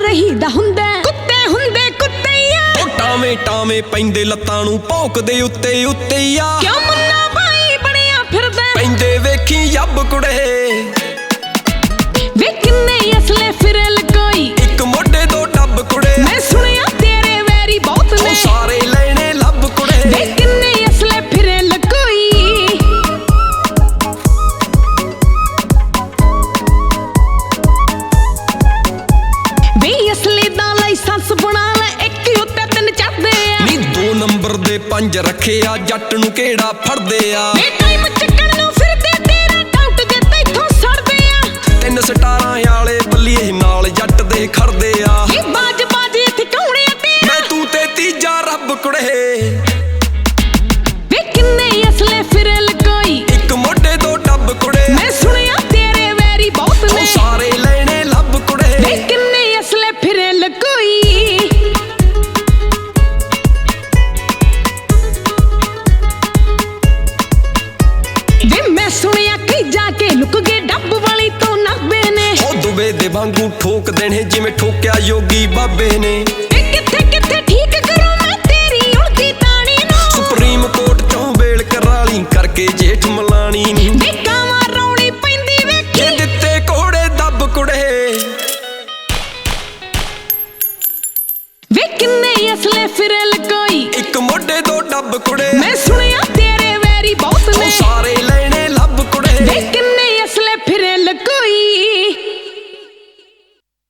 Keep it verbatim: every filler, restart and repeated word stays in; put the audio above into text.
ਰਹੀਦਾ ਹੁੰਦਾ ਕੁੱਤੇ ਹੁੰਦੇ ਕੁੱਤਿਆ ਟਾਵੇਂ ਟਾਵੇਂ ਪੈਂਦੇ ਲੱਤਾਂ ਨੂੰ ਭੌਂਕਦੇ ਉੱਤੇ ਉੱਤੇ ਆ ਕਿਉਂ ਮੁੰਨਾ ਭਾਈ ਬਣਿਆ ਫਿਰਦਾ ਪੈਂਦੇ ਵੇਖੀ ਯੱਬ ਕੁੜੇ ਵੇ ਕਿੰਨੇ ਅਸਲੇ ਫਿਰੇ ਲਕੋਈ ਇੱਕ ਮੋਢੇ ਦੋ ਡੱਬ ਕੁੜੇ ਮੈਂ ਸੁਣਿਆ ਤੇਰੇ ਵੈਰੀ ਬਹੁਤ ਨੇ ਸਾਰੇ ਲੈਣੇ ਲੱਭ ਕੁੜੇ ਵੇ ਕਿੰਨੇ ਅਸਲੇ ਫਿਰੇ ਲਕੋਈ ਵੇ ਅਸਲੇ ਦਾ ਲਾਇਸੈਂਸ ਬਣਾ ਲੈ ਇੱਕ ਉੱਤੇ ਤਿੰਨ ਚੜਦੇ ਆ ਨੀ ਦੋ ਨੰਬਰ ਦੇ ਪੰਜ ਰੱਖੇ ਆ ਜੱਟ ਨੂੰ ਕਿਹੜਾ ਫੜਦੇ ਆ ਵੇ ਟਾਈਮ ਚੱਕਣ ਨੂੰ ਫਿਰਦੇ ਤੇਰਾ ਡਾਊਟ ਜੇ ਤੈਥੋਂ ਸੜਦੇ ਆ ਤਿੰਨ ਸਟਾਰਾਂ ਵਾਲੇ ਬੱਲੀਏ ਨਾਲ ਜੱਟ ਦੇ ਖੜਦੇ ਆ ਇਹ ਬਾਜ ਬਾਜ ਇੱਥੇ ਕੌਣੇ ਤੇ ਮੈਂ ਤੂੰ ਤੇ ਤੀਜਾ ਰੱਬ ਕੁੜੇ ਵੇ ਕਿੰਨੇ ਅਸਲੇ ਫਿਰੇ ਲਕੋਈ ਇੱਕ ਮੋਢੇ ਦੋ ਡੱਬ ਕੁੜੇ ਮੈਂ ਸੁਣਿਆ ਤੇਰੇ ਵੈਰੀ ਬਹੁਤ ਨੇ ਸਾਰੇ ਲੈਣੇ ਲੱਭ ਕੁੜੇ ਵੇ ਕਿੰਨੇ ਅਸਲੇ ਫਿਰੇ ਲਕੋਈ ਵੇ ਮੈਂ ਸੁਣਿਆ ਕਈ ਜਾ ਕੇ ਲੁਕ ਗਏ ਡੱਬ ਵਾਲੀ ਤੋਂ ਨਾਬੇ ਨੇ ਉਹ ਦੁਬੇ ਦੇ ਵਾਂਗੂ ਠੋਕ ਦੇਣੇ ਜਿਵੇਂ ਠੋਕਿਆ ਯੋਗੀ ਬਾਬੇ ਨੇ ਇਹ ਕਿੱਥੇ ਕਿੱਥੇ ਠੀਕ ਕਰੂੰ ਮੈਂ ਤੇਰੀ ਉੜਦੀ ਤਾਣੀ ਨੂੰ ਸੁਪਰੀਮ ਕੋਰਟ ਚੋਂ ਬੇਲ ਕਰਾਲੀ ਕਰਕੇ ਜੇਠ ਮਲਾਣੀ ਨੂੰ ਵੇ ਕਾਵਾਂ ਰੌਣੀ ਪੈਂਦੀ ਜੇ ਵੇਖੀ ਦਿੱਤੇ ਕੋੜੇ ਦੱਬ ਕੁੜੇ ਵੇ ਕਿੰਨੇ ਅਸਲੇ ਫਿਰੇ ਲਕੋਈ ਇੱਕ ਮੋਢੇ ਦੋ ਡੱਬ ਕੁੜੇ ਮੈਂ